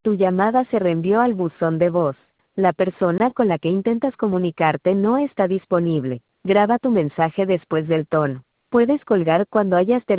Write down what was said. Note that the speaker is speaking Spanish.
Tu llamada se reenvió al buzón de voz. La persona con la que intentas comunicarte no está disponible. Graba tu mensaje después del tono. Puedes colgar cuando hayas terminado.